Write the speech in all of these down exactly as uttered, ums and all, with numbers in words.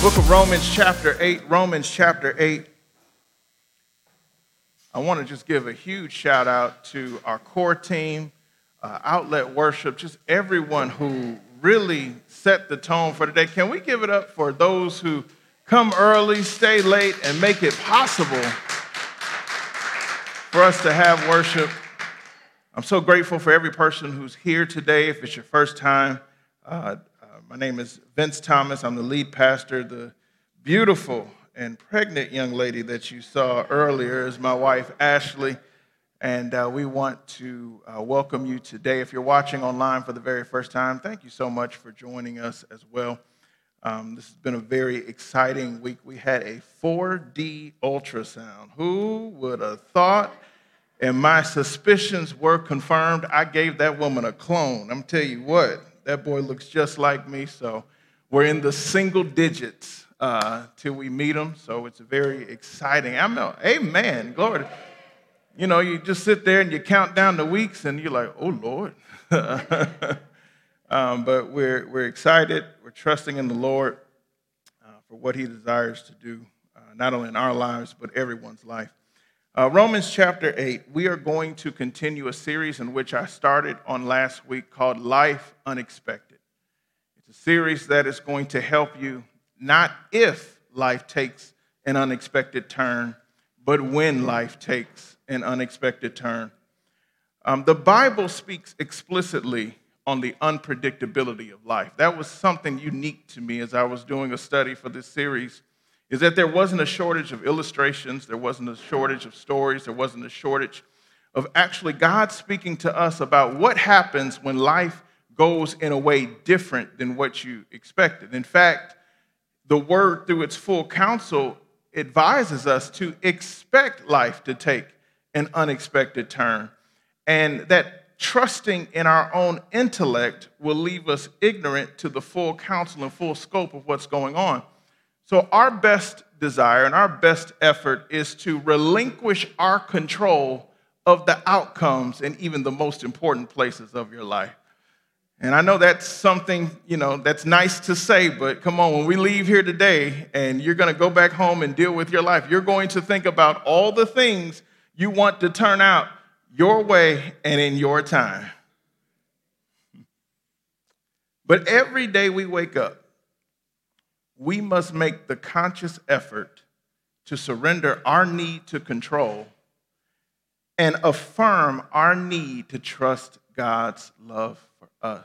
Book of Romans chapter eight, Romans chapter eight. I want to just give a huge shout out to our core team, uh, Outlet Worship, just everyone who really set the tone for today. Can we give it up for those who come early, stay late, and make it possible for us to have worship? I'm so grateful for every person who's here today. If it's your first time, uh, uh, my name is Vince Thomas. I'm the lead pastor. The beautiful and pregnant young lady that you saw earlier is my wife, Ashley, and uh, we want to uh, welcome you today. If you're watching online for the very first time, thank you so much for joining us as well. Um, this has been a very exciting week. We had a four D ultrasound. Who would have thought? And my suspicions were confirmed. I gave that woman a clone. I'm telling you what, that boy looks just like me, so we're in the single digits uh, till we meet him, so it's very exciting. I'm no, amen, glory. You know, you just sit there and you count down the weeks, and you're like, oh, Lord. um, but we're we're excited. We're trusting in the Lord uh, for what he desires to do, uh, not only in our lives, but everyone's life. Uh, Romans chapter eight, we are going to continue a series in which I started on last week called Life Unexpected. It's a series that is going to help you not if life takes an unexpected turn, but when life takes an unexpected turn. Um, the Bible speaks explicitly on the unpredictability of life. That was something unique to me as I was doing a study for this series, is that there wasn't a shortage of illustrations, there wasn't a shortage of stories, there wasn't a shortage of actually God speaking to us about what happens when life goes in a way different than what you expected. In fact, the word through its full counsel advises us to expect life to take an unexpected turn, and that trusting in our own intellect will leave us ignorant to the full counsel and full scope of what's going on. So our best desire and our best effort is to relinquish our control of the outcomes and even the most important places of your life. And I know that's something, you know, that's nice to say, but come on, when we leave here today and you're going to go back home and deal with your life, you're going to think about all the things you want to turn out your way and in your time. But every day we wake up, we must make the conscious effort to surrender our need to control and affirm our need to trust God's love for us.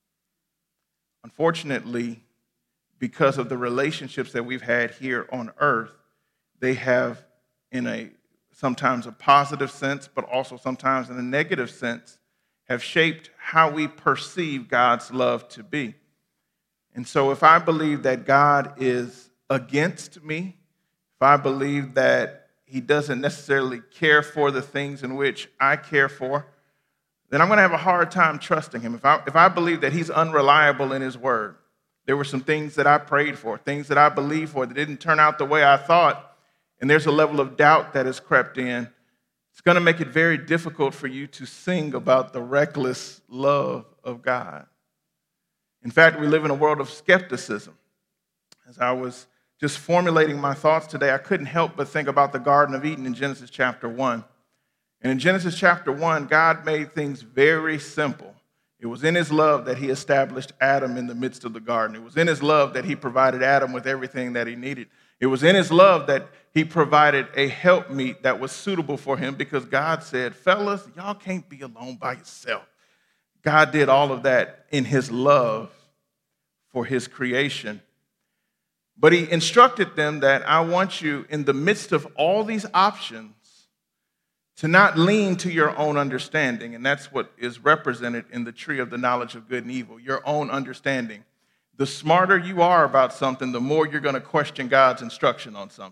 Unfortunately, because of the relationships that we've had here on earth, they have, in a sometimes a positive sense, but also sometimes in a negative sense, have shaped how we perceive God's love to be. And so if I believe that God is against me, if I believe that he doesn't necessarily care for the things in which I care for, then I'm going to have a hard time trusting him. If I, if I believe that he's unreliable in his word, there were some things that I prayed for, things that I believed for that didn't turn out the way I thought, and there's a level of doubt that has crept in, it's going to make it very difficult for you to sing about the reckless love of God. In fact, we live in a world of skepticism. As I was just formulating my thoughts today, I couldn't help but think about the Garden of Eden in Genesis chapter one. And in Genesis chapter one, God made things very simple. It was in his love that he established Adam in the midst of the garden. It was in his love that he provided Adam with everything that he needed. It was in his love that he provided a helpmeet that was suitable for him, because God said, fellas, y'all can't be alone by yourself. God did all of that in his love for his creation. But he instructed them that I want you, in the midst of all these options, to not lean to your own understanding. And that's what is represented in the tree of the knowledge of good and evil, your own understanding. The smarter you are about something, the more you're going to question God's instruction on something.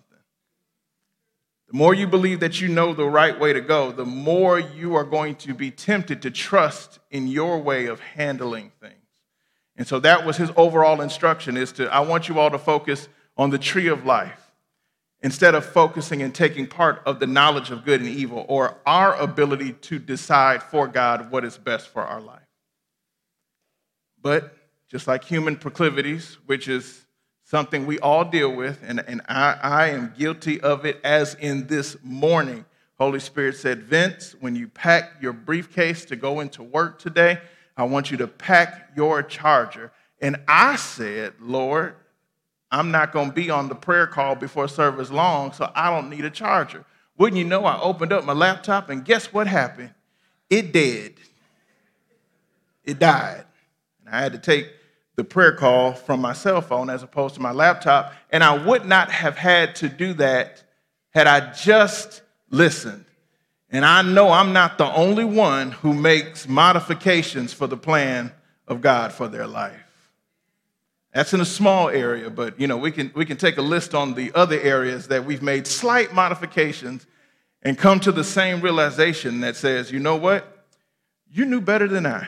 The more you believe that you know the right way to go, the more you are going to be tempted to trust in your way of handling things. And so that was his overall instruction, is to, I want you all to focus on the tree of life instead of focusing and taking part of the knowledge of good and evil, or our ability to decide for God what is best for our life. But just like human proclivities, which is something we all deal with, and, and I, I am guilty of it as in this morning. Holy Spirit said, Vince, when you pack your briefcase to go into work today, I want you to pack your charger. And I said, Lord, I'm not going to be on the prayer call before service long, so I don't need a charger. Wouldn't you know, I opened up my laptop, and guess what happened? It dead. It died. And I had to take the prayer call from my cell phone as opposed to my laptop, and I would not have had to do that had I just listened. And I know I'm not the only one who makes modifications for the plan of God for their life. That's in a small area, but you know, we can we can take a list on the other areas that we've made slight modifications and come to the same realization that says, you know what? You knew better than I.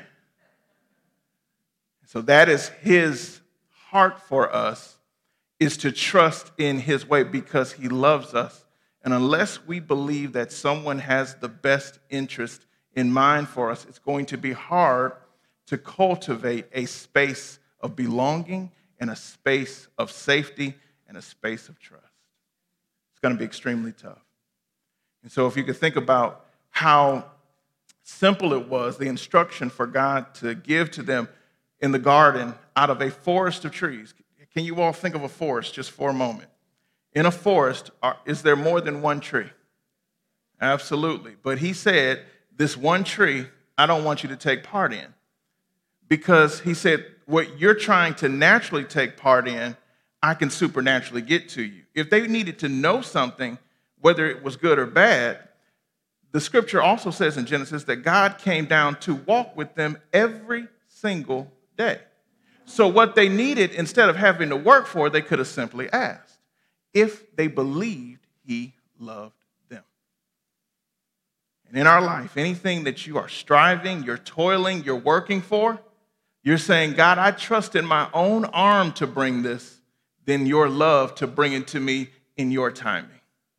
So that is his heart for us, is to trust in his way because he loves us. And unless we believe that someone has the best interest in mind for us, it's going to be hard to cultivate a space of belonging and a space of safety and a space of trust. It's going to be extremely tough. And so if you could think about how simple it was, the instruction for God to give to them in the garden out of a forest of trees. Can you all think of a forest just for a moment? In a forest, are, is there more than one tree? Absolutely. But he said, this one tree, I don't want you to take part in. Because he said, what you're trying to naturally take part in, I can supernaturally get to you. If they needed to know something, whether it was good or bad, the scripture also says in Genesis that God came down to walk with them every single day. So what they needed, instead of having to work for, they could have simply asked if they believed he loved them. And in our life, anything that you are striving, you're toiling, you're working for, you're saying, God, I trust in my own arm to bring this, then your love to bring it to me in your timing.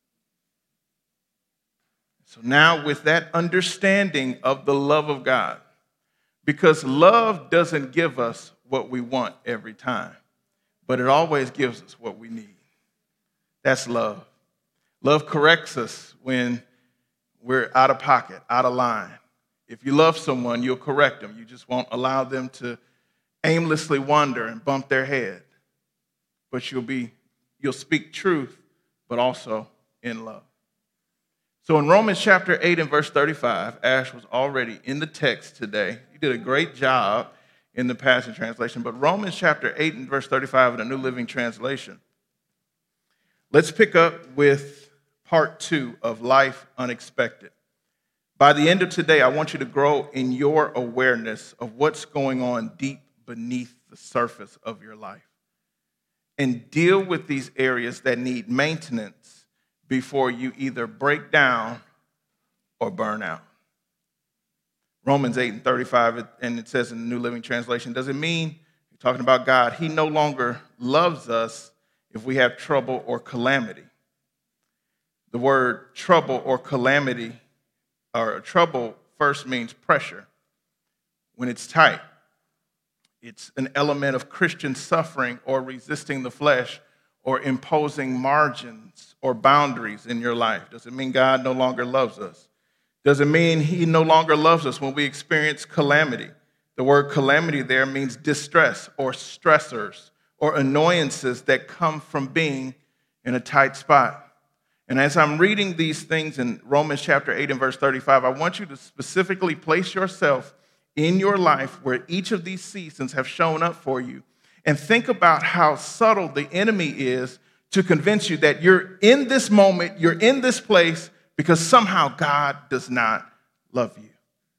So now with that understanding of the love of God, because love doesn't give us what we want every time, but it always gives us what we need. That's love. Love corrects us when we're out of pocket, out of line. If you love someone, you'll correct them. You just won't allow them to aimlessly wander and bump their head. But you'll be, you'll speak truth, but also in love. So in Romans chapter eight and verse thirty-five, Ash was already in the text today. You did a great job in the Passion Translation. But Romans chapter eight and verse thirty-five in the New Living Translation. Let's pick up with part two of Life Unexpected. By the end of today, I want you to grow in your awareness of what's going on deep beneath the surface of your life and deal with these areas that need maintenance before you either break down or burn out. Romans eight and thirty-five, and it says in the New Living Translation, does it mean, talking about God, he no longer loves us if we have trouble or calamity? The word trouble or calamity, or trouble first means pressure. When it's tight, it's an element of Christian suffering or resisting the flesh or imposing margins or boundaries in your life. Does it mean God no longer loves us? Does it mean he no longer loves us when we experience calamity? The word calamity there means distress or stressors or annoyances that come from being in a tight spot. And as I'm reading these things in Romans chapter eight and verse thirty-five, I want you to specifically place yourself in your life where each of these seasons have shown up for you and think about how subtle the enemy is to convince you that you're in this moment, you're in this place because somehow God does not love you.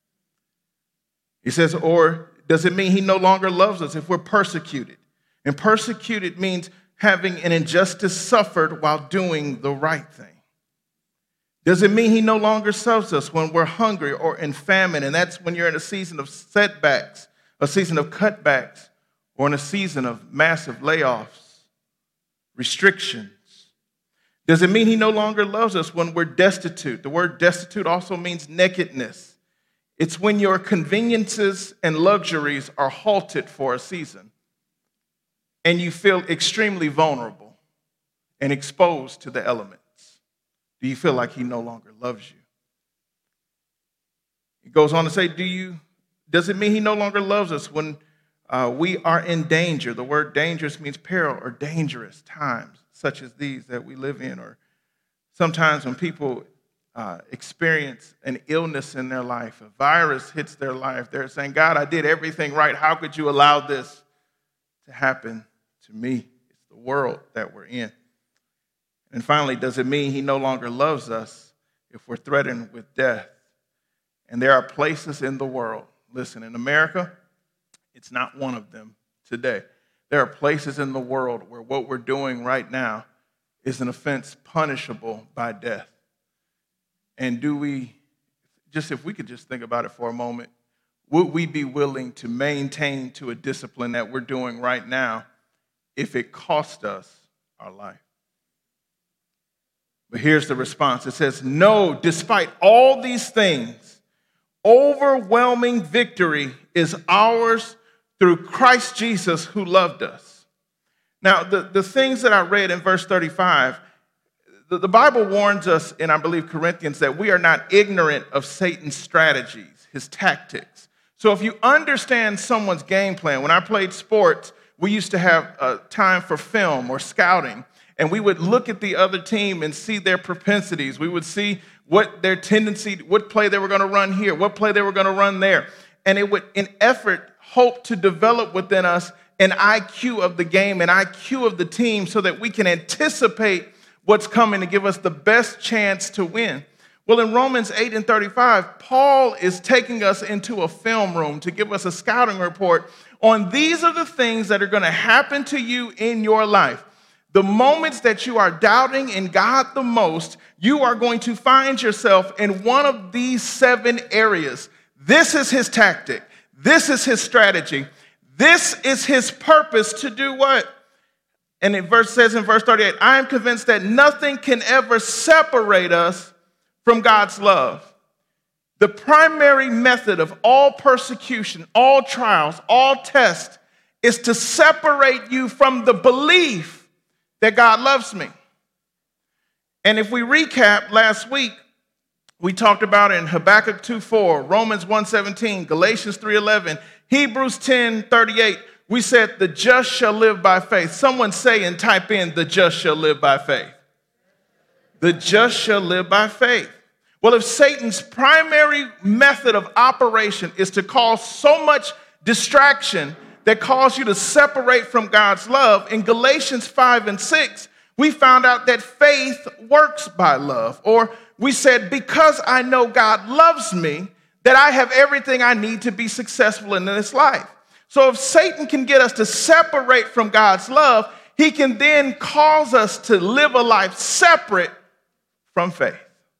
He says, or does it mean he no longer loves us if we're persecuted? And persecuted means having an injustice suffered while doing the right thing. Does it mean he no longer serves us when we're hungry or in famine? And that's when you're in a season of setbacks, a season of cutbacks, or in a season of massive layoffs, restrictions. Does it mean he no longer loves us when we're destitute? The word destitute also means nakedness. It's when your conveniences and luxuries are halted for a season. and you feel extremely vulnerable and exposed to the elements, do you feel like he no longer loves you? It goes on to say, do you, does it mean he no longer loves us when uh, we are in danger? The word dangerous means peril or dangerous times, such as these that we live in, or sometimes when people uh, experience an illness in their life, a virus hits their life, they're saying, God, I did everything right. How could you allow this to happen to me? It's the world that we're in. And finally, does it mean he no longer loves us if we're threatened with death? And there are places in the world, listen, in America, it's not one of them today. There are places in the world where what we're doing right now is an offense punishable by death. And do we, just if we could just think about it for a moment, would we be willing to maintain to a discipline that we're doing right now if it cost us our life? But here's the response. It says, no, despite all these things, overwhelming victory is ours through Christ Jesus who loved us. Now, the, the things that I read in verse thirty-five, the, the Bible warns us in, I believe, Corinthians, that we are not ignorant of Satan's strategies, his tactics. So if you understand someone's game plan, when I played sports, we used to have uh, time for film or scouting, and we would look at the other team and see their propensities. We would see what their tendency, what play they were going to run here, what play they were going to run there. And it would, in effort, hope to develop within us an I Q of the game, an I Q of the team, so that we can anticipate what's coming to give us the best chance to win. Well, in Romans eight and thirty-five, Paul is taking us into a film room to give us a scouting report on these are the things that are going to happen to you in your life. The moments that you are doubting in God the most, you are going to find yourself in one of these seven areas. This is his tactic. This is his strategy. This is his purpose to do what? And it verse says in verse thirty-eight, I am convinced that nothing can ever separate us from God's love. The primary method of all persecution, all trials, all tests is to separate you from the belief that God loves me. And if we recap last week, we talked about in Habakkuk two four, Romans one seventeen, Galatians three eleven, Hebrews ten thirty-eight, we said the just shall live by faith. Someone say and type in, the just shall live by faith. The just shall live by faith. Well, if Satan's primary method of operation is to cause so much distraction that cause you to separate from God's love, in Galatians five and six, we found out that faith works by love. Or we said, because I know God loves me, that I have everything I need to be successful in this life. So if Satan can get us to separate from God's love, he can then cause us to live a life separate from faith.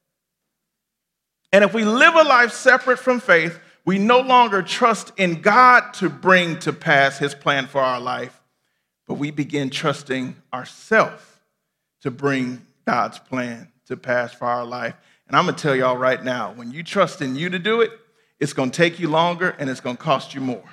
And if we live a life separate from faith, we no longer trust in God to bring to pass his plan for our life, but we begin trusting ourselves to bring God's plan to pass for our life. And I'm going to tell y'all right now, when you trust in you to do it, it's going to take you longer and it's going to cost you more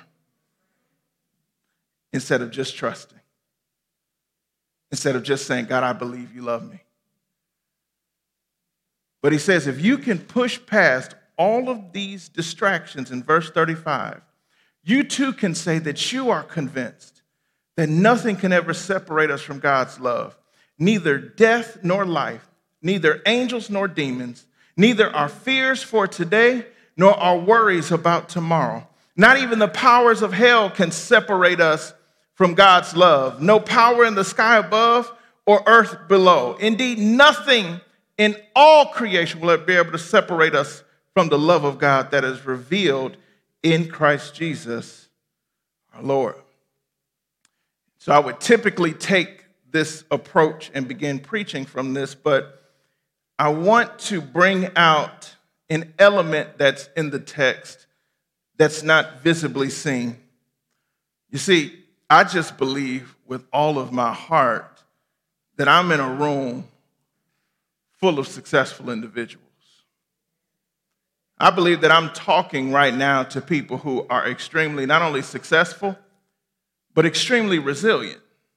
instead of just trusting. Instead of just saying, God, I believe you love me. But he says, if you can push past all of these distractions in verse thirty-five, you too can say that you are convinced that nothing can ever separate us from God's love. Neither death nor life, neither angels nor demons, neither our fears for today nor our worries about tomorrow. Not even the powers of hell can separate us from God's love. No power in the sky above or earth below. Indeed, nothing in all creation will be able to separate us from the love of God that is revealed in Christ Jesus, our Lord. So I would typically take this approach and begin preaching from this, but I want to bring out an element that's in the text that's not visibly seen. You see, I just believe with all of my heart that I'm in a room full of successful individuals. I believe that I'm talking right now to people who are extremely not only successful, but extremely resilient.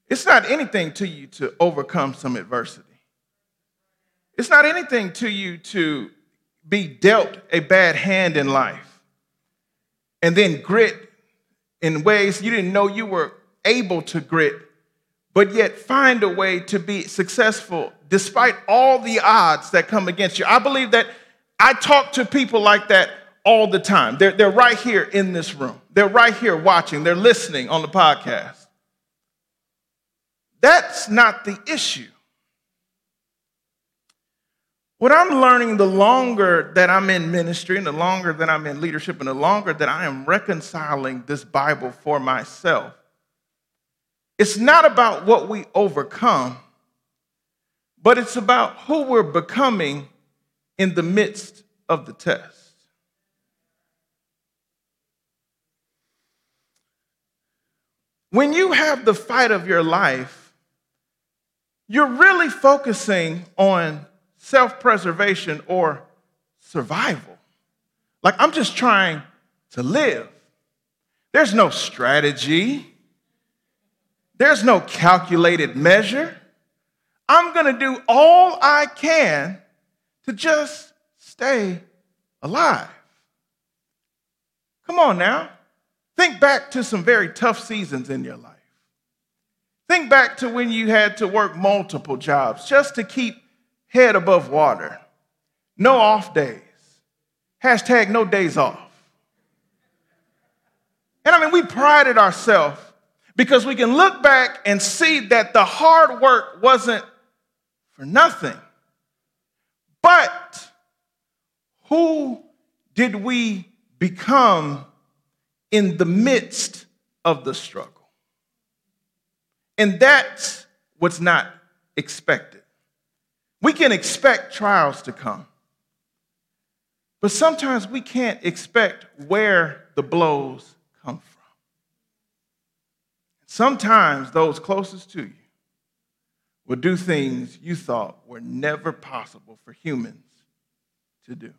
It's not anything to you to overcome some adversity. It's not anything to you to be dealt a bad hand in life and then grit in ways you didn't know you were able to grit, but yet find a way to be successful despite all the odds that come against you. I believe that I talk to people like that all the time. They're, they're right here in this room. They're right here watching. They're listening on the podcast. That's not the issue. What I'm learning the longer that I'm in ministry and the longer that I'm in leadership and the longer that I am reconciling this Bible for myself, it's not about what we overcome, but it's about who we're becoming in the midst of the test. When you have the fight of your life, you're really focusing on self-preservation or survival. Like, I'm just trying to live. There's no strategy. There's no calculated measure. I'm going to do all I can to just stay alive. Come on now. Think back to some very tough seasons in your life. Think back to when you had to work multiple jobs just to keep head above water. No off days. Hashtag no days off. And I mean, we prided ourselves because we can look back and see that the hard work wasn't for nothing. But who did we become in the midst of the struggle? And that's what's not expected. We can expect trials to come, but sometimes we can't expect where the blows come from. Sometimes those closest to you will do things you thought were never possible for humans to do.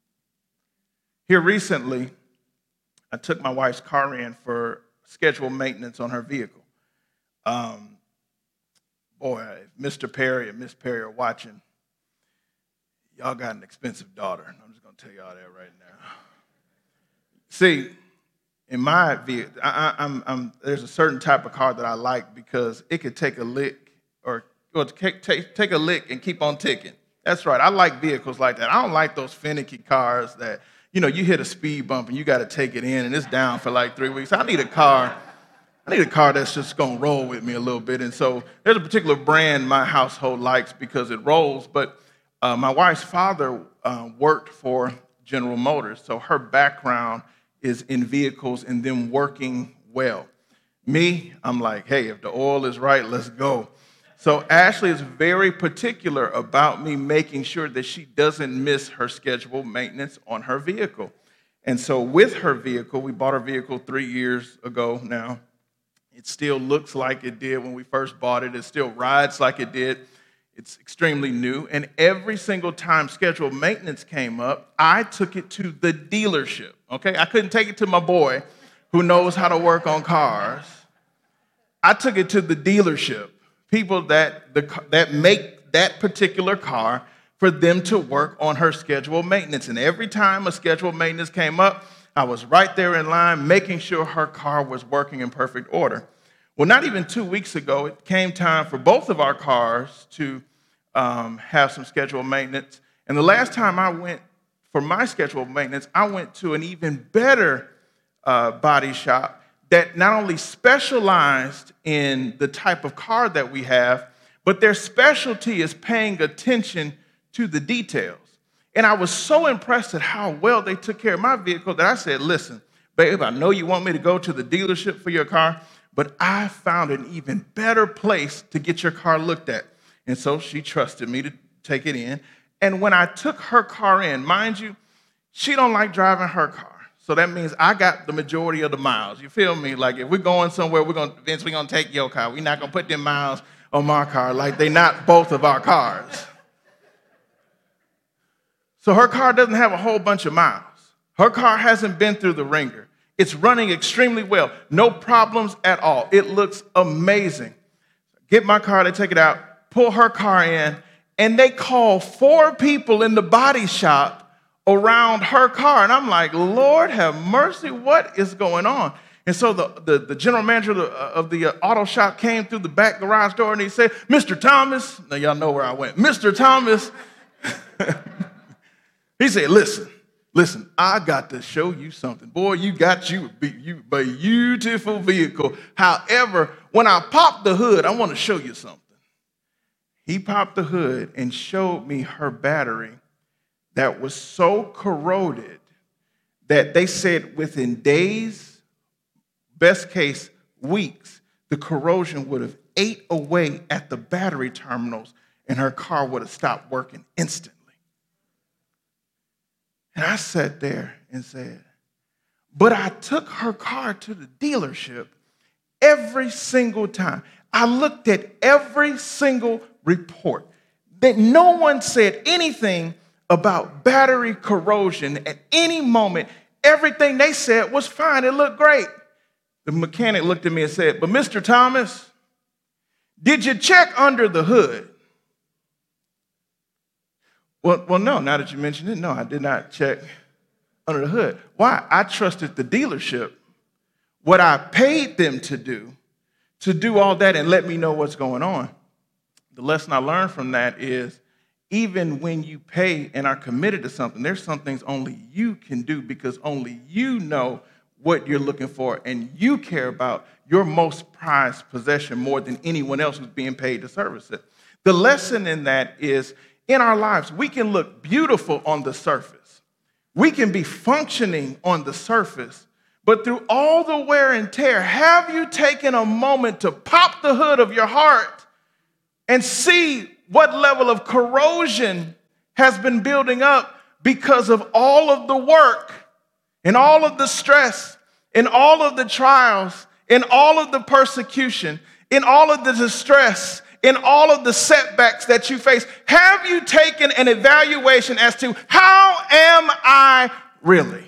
Here recently, I took my wife's car in for scheduled maintenance on her vehicle. Um, boy, if Mister Perry and Miss Perry are watching, y'all got an expensive daughter. I'm just going to tell y'all that right now. See, in my vehicle, I, I, I'm, I'm, there's a certain type of car that I like because it could take a lick or well, take, take, take a lick and keep on ticking. That's right. I like vehicles like that. I don't like those finicky cars that, you know, you hit a speed bump and you got to take it in and it's down for like three weeks. I need a car. I need a car that's just going to roll with me a little bit. And so there's a particular brand my household likes because it rolls. But uh, my wife's father uh, worked for General Motors. So her background is in vehicles and them working well. Me, I'm like, hey, if the oil is right, let's go. So Ashley is very particular about me making sure that she doesn't miss her scheduled maintenance on her vehicle. And so with her vehicle, we bought her vehicle three years ago now. It still looks like it did when we first bought it. It still rides like it did. It's extremely new. And every single time scheduled maintenance came up, I took it to the dealership, okay? I couldn't take it to my boy who knows how to work on cars. I took it to the dealership, people that, the, that make that particular car for them to work on her scheduled maintenance. And every time a scheduled maintenance came up, I was right there in line making sure her car was working in perfect order. Well, not even two weeks ago, it came time for both of our cars to um, have some scheduled maintenance. And the last time I went for my scheduled maintenance, I went to an even better uh, body shop that not only specialized in the type of car that we have, but their specialty is paying attention to the details. And I was so impressed at how well they took care of my vehicle that I said, listen, babe, I know you want me to go to the dealership for your car, but I found an even better place to get your car looked at. And so she trusted me to take it in. And when I took her car in, mind you, she don't like driving her car. So that means I got the majority of the miles. You feel me? Like if we're going somewhere, we're going Vince, we're gonna take your car. We're not gonna put them miles on my car like they not both of our cars. So her car doesn't have a whole bunch of miles. Her car hasn't been through the ringer. It's running extremely well. No problems at all. It looks amazing. get my car, they take it out, pull her car in, and they call four people in the body shop around her car. And I'm like, Lord have mercy, what is going on? And so the, the, the general manager of the, of the uh, auto shop came through the back garage door and he said, Mister Thomas, now y'all know where I went, Mister Thomas, he said, listen, listen, I got to show you something. Boy, you got you a you, beautiful vehicle. However, when I pop the hood, I want to show you something. He popped the hood and showed me her battery that was so corroded that they said within days, best case, weeks, the corrosion would have ate away at the battery terminals and her car would have stopped working instantly. And I sat there and said, but I took her car to the dealership every single time. I looked at every single report. That no one said anything about battery corrosion at any moment. Everything they said was fine. It looked great. The mechanic looked at me and said, but Mister Thomas, did you check under the hood? Well, well, no, now that you mentioned it, no, I did not check under the hood. Why? I trusted the dealership, what I paid them to do, to do all that and let me know what's going on. The lesson I learned from that is even when you pay and are committed to something, there's some things only you can do because only you know what you're looking for, and you care about your most prized possession more than anyone else who's being paid to service it. The lesson in that is in our lives, we can look beautiful on the surface. We can be functioning on the surface, but through all the wear and tear, have you taken a moment to pop the hood of your heart and see what level of corrosion has been building up because of all of the work and all of the stress, in all of the trials, in all of the persecution, in all of the distress, in all of the setbacks that you face? Have you taken an evaluation as to how am I really?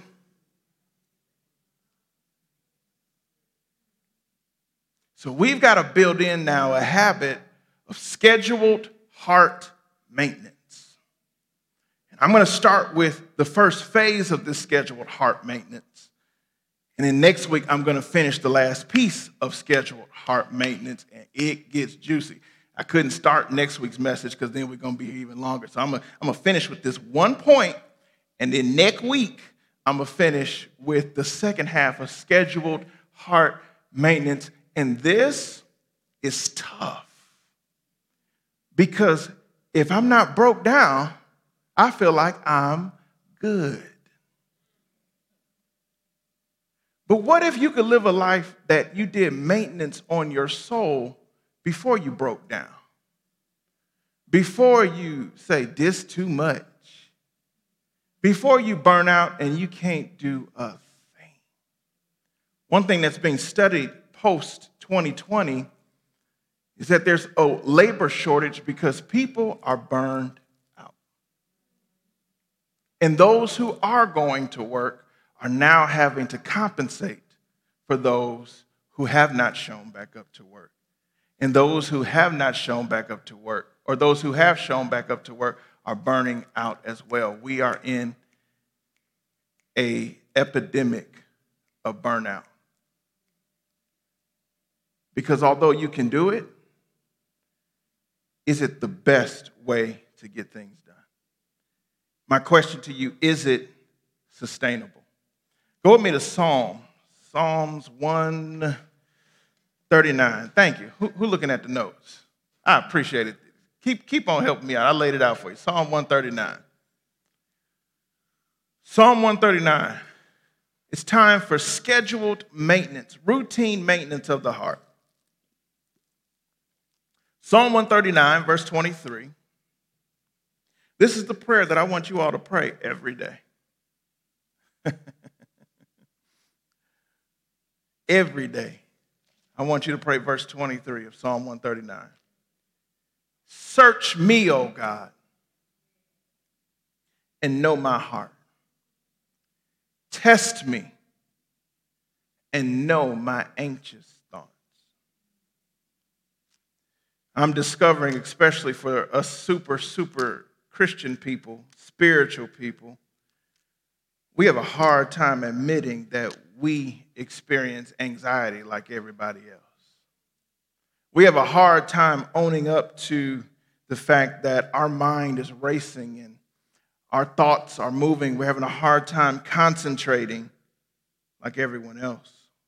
So we've got to build in now a habit of scheduled heart maintenance. I'm going to start with the first phase of this scheduled heart maintenance. And then next week, I'm going to finish the last piece of scheduled heart maintenance, and it gets juicy. I couldn't start next week's message because then we're going to be even longer. So I'm going to, I'm going to finish with this one point, and then next week, I'm going to finish with the second half of scheduled heart maintenance. And this is tough because if I'm not broke down, I feel like I'm good. But what if you could live a life that you did maintenance on your soul before you broke down? Before you say, this too much. Before you burn out and you can't do a thing. One thing that's being studied post twenty twenty is that there's a labor shortage because people are burned out. And those who are going to work are now having to compensate for those who have not shown back up to work. And those who have not shown back up to work, or those who have shown back up to work, are burning out as well. We are in an epidemic of burnout. Because although you can do it, is it the best way to get things done? My question to you, is it sustainable? Go with me to Psalm, Psalms one thirty-nine. Thank you. Who, who looking at the notes? I appreciate it. Keep, keep on helping me out. I laid it out for you. Psalm one thirty-nine. Psalm one thirty-nine. It's time for scheduled maintenance, routine maintenance of the heart. Psalm one thirty-nine, verse twenty-three. This is the prayer that I want you all to pray every day. Every day. I want you to pray verse twenty-three of Psalm one thirty-nine. Search me, O God, and know my heart. Test me and know my anxious thoughts. I'm discovering, especially for us super, super Christian people, spiritual people, we have a hard time admitting that we experience anxiety like everybody else. We have a hard time owning up to the fact that our mind is racing and our thoughts are moving. We're having a hard time concentrating like everyone else.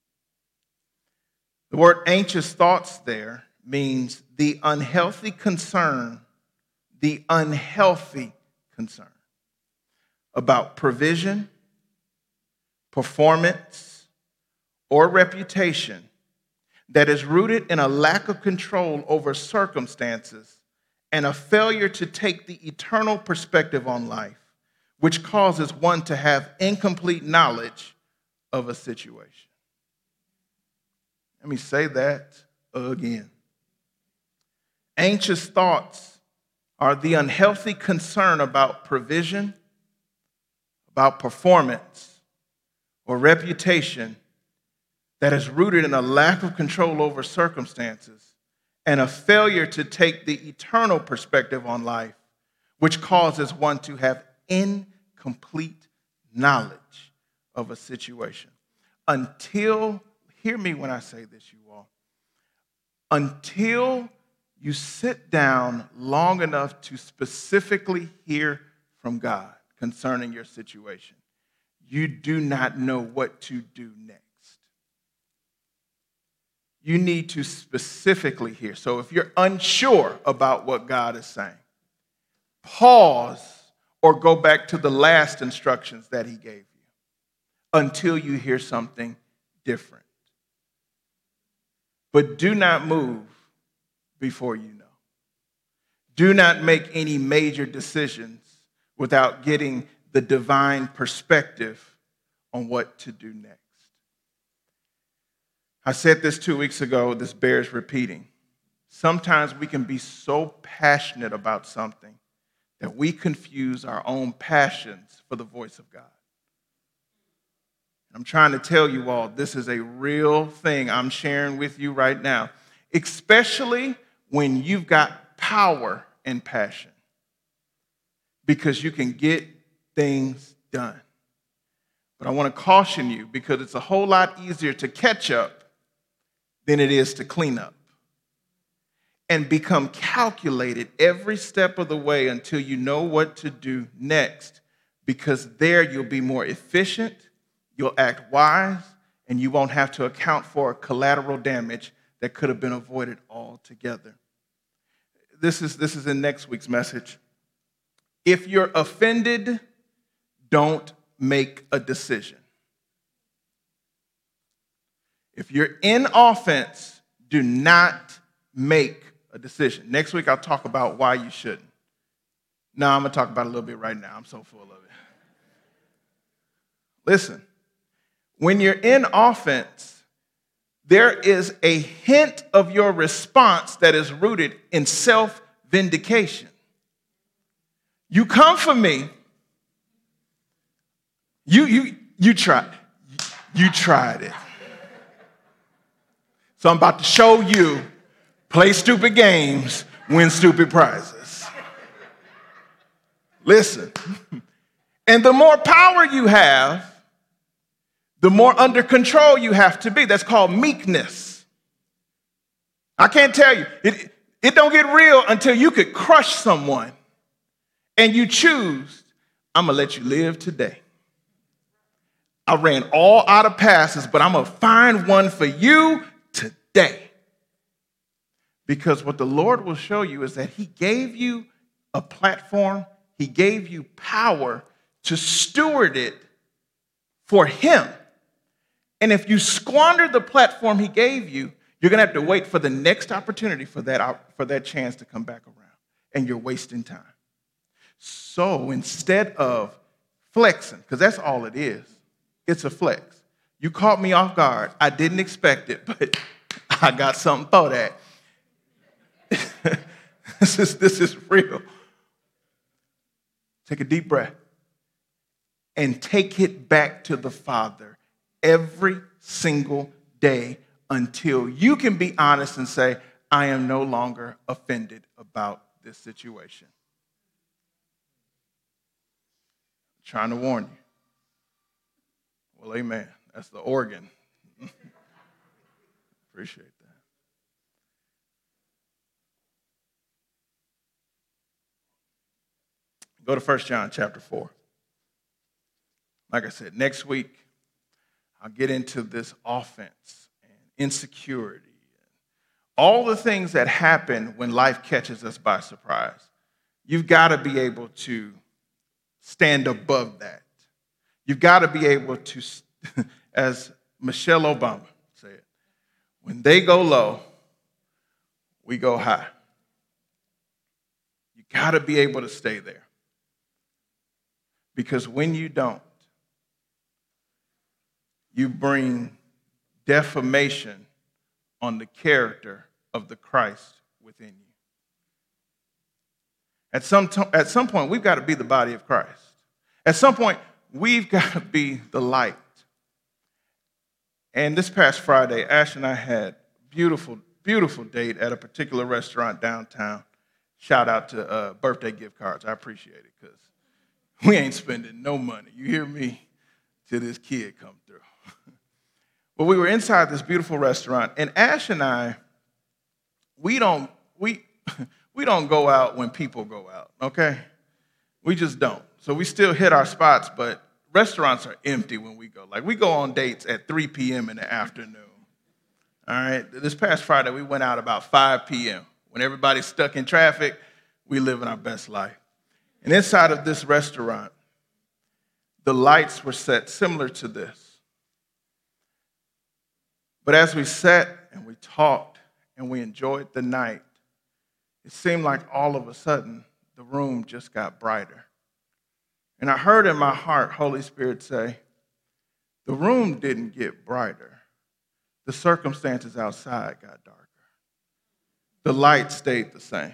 The word anxious thoughts there means the unhealthy concern, the unhealthy concern about provision, performance, or reputation that is rooted in a lack of control over circumstances and a failure to take the eternal perspective on life, which causes one to have incomplete knowledge of a situation. Let me say that again. Anxious thoughts are the unhealthy concern about provision, about performance, or reputation that is rooted in a lack of control over circumstances and a failure to take the eternal perspective on life, which causes one to have incomplete knowledge of a situation. Until, hear me when I say this, you all, until you sit down long enough to specifically hear from God concerning your situation, you do not know what to do next. You need to specifically hear. So if you're unsure about what God is saying, pause or go back to the last instructions that he gave you until you hear something different. But do not move before you know. Do not make any major decisions without getting the divine perspective on what to do next. I said this two weeks ago, this bears repeating. Sometimes we can be so passionate about something that we confuse our own passions for the voice of God. I'm trying to tell you all, this is a real thing I'm sharing with you right now, especially when you've got power and passion, because you can get things done. But I want to caution you, because it's a whole lot easier to catch up than it is to clean up and become calculated every step of the way until you know what to do next, because there you'll be more efficient, you'll act wise, and you won't have to account for collateral damage that could have been avoided altogether. This is, this is in next week's message. If you're offended, don't make a decision. If you're in offense, do not make a decision. Next week, I'll talk about why you shouldn't. No, I'm going to talk about it a little bit right now. I'm so full of it. Listen, when you're in offense, there is a hint of your response that is rooted in self-vindication. You come for me. You, you, you tried. You tried it. So I'm about to show you, play stupid games, win stupid prizes. Listen, and the more power you have, the more under control you have to be. That's called meekness. I can't tell you, it, it don't get real until you could crush someone and you choose, I'm going to let you live today. I ran all out of passes, but I'm going to find one for you today. Because what the Lord will show you is that he gave you a platform, he gave you power to steward it for him. And if you squander the platform he gave you, you're going to have to wait for the next opportunity for that, for that chance to come back around. And you're wasting time. So instead of flexing, because that's all it is, it's a flex. You caught me off guard. I didn't expect it, but I got something for that. this is, this is real. Take a deep breath and take it back to the Father every single day until you can be honest and say, I am no longer offended about this situation. I'm trying to warn you. Well, amen. That's the organ. Appreciate that. Go to First John chapter four. Like I said, next week, I'll get into this offense and insecurity. All the things that happen when life catches us by surprise. You've got to be able to stand above that. You've got to be able to, as Michelle Obama said, when they go low, we go high. You got to be able to stay there. Because when you don't, you bring defamation on the character of the Christ within you. At some, to- at some point, we've got to be the body of Christ. At some point, we've got to be the light. And this past Friday, Ash and I had a beautiful, beautiful date at a particular restaurant downtown. Shout out to uh, birthday gift cards. I appreciate it because we ain't spending no money. You hear me? Till this kid come through. But we were inside this beautiful restaurant, and Ash and I, we don't we we don't go out when people go out, okay? We just don't. So we still hit our spots, but restaurants are empty when we go. Like, we go on dates at three p.m. in the afternoon. All right? This past Friday, we went out about five p.m. When everybody's stuck in traffic, we living our best life. And inside of this restaurant, the lights were set similar to this. But as we sat and we talked and we enjoyed the night, it seemed like all of a sudden the room just got brighter. And I heard in my heart, Holy Spirit say, the room didn't get brighter. The circumstances outside got darker. The light stayed the same.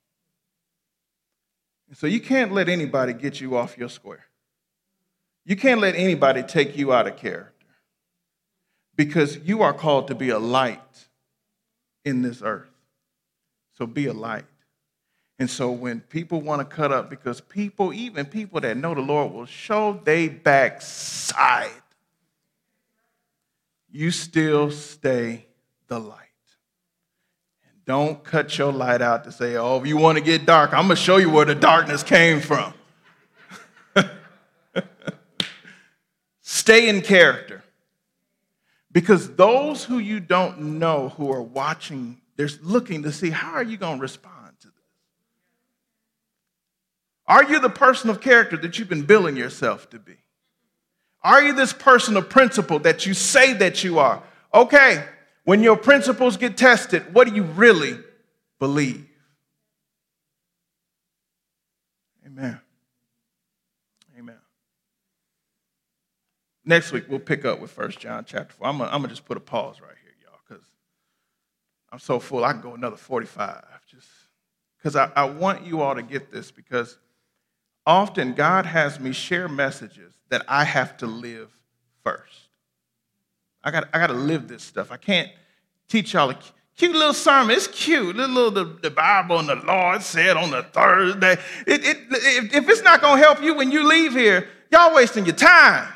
And so you can't let anybody get you off your square. You can't let anybody take you out of character. Because you are called to be a light in this earth. So be a light. And so when people want to cut up, because people, even people that know the Lord, will show they backside, you still stay the light. And don't cut your light out to say, oh, if you want to get dark, I'm going to show you where the darkness came from. Stay in character. Because those who you don't know who are watching, they're looking to see, how are you going to respond to this? Are you the person of character that you've been billing yourself to be? Are you this person of principle that you say that you are? Okay, when your principles get tested, what do you really believe? Amen. Amen. Next week, we'll pick up with First John chapter four. I'm going to just put a pause right here, y'all, because I'm so full. I can go another forty-five, just because I, I want you all to get this, because often God has me share messages that I have to live first. I got I got to live this stuff. I can't teach y'all a cute little sermon. It's cute. Little, little the, the Bible and the Lord said on the Thursday. It, it, if, if it's not going to help you when you leave here, y'all wasting your time.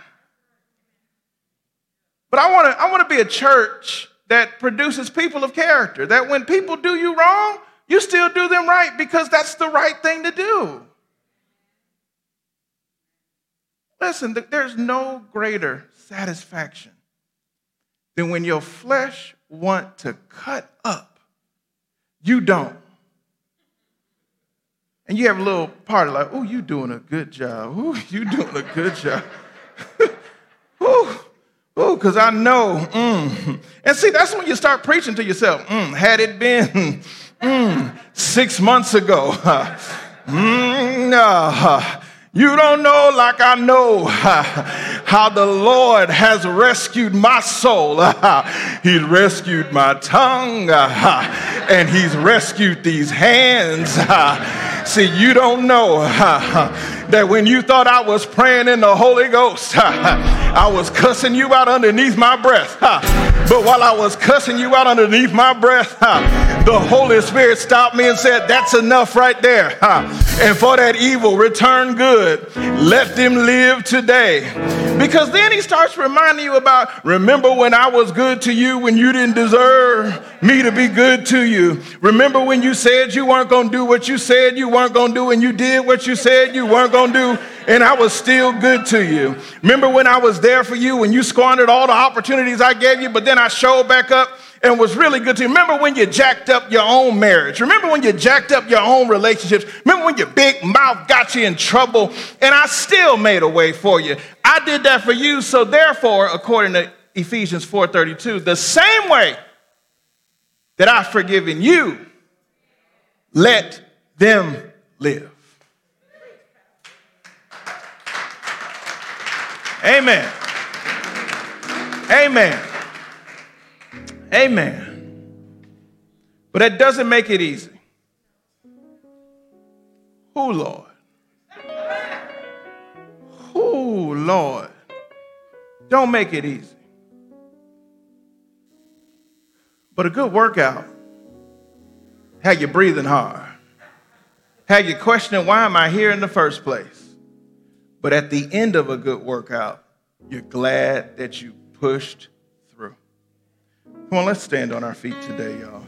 But I want to I want to be a church that produces people of character, that when people do you wrong, you still do them right because that's the right thing to do. Listen, there's no greater satisfaction than when your flesh want to cut up, you don't. And you have a little party like, oh, you doing a good job. Oh, you doing a good job. Oh, oh, because I know. Mm. And see, that's when you start preaching to yourself. Mm, had it been mm, six months ago, mm, uh, you don't know like I know how the Lord has rescued my soul. He's rescued my tongue, and he's rescued these hands. See, you don't know that when you thought I was praying in the Holy Ghost, I was cussing you out underneath my breath. But while I was cussing you out underneath my breath, huh, the Holy Spirit stopped me and said, that's enough right there. Huh? And for that evil, return good. Let them live today. Because then he starts reminding you about, remember when I was good to you when you didn't deserve me to be good to you. Remember when you said you weren't going to do what you said you weren't going to do, and you did what you said you weren't going to do, and I was still good to you. Remember when I was there for you when you squandered all the opportunities I gave you, but then I showed back up and was really good to you. Remember when you jacked up your own marriage? Remember when you jacked up your own relationships? Remember when your big mouth got you in trouble and I still made a way for you? I did that for you, so therefore, according to Ephesians four thirty-two, the same way that I've forgiven you, let them live. Amen. Amen. Amen. But that doesn't make it easy. Oh, Lord. Oh, Lord. Don't make it easy. But a good workout had you breathing hard, had you questioning, why am I here in the first place? But at the end of a good workout, you're glad that you pushed through. Come on, let's stand on our feet today, y'all.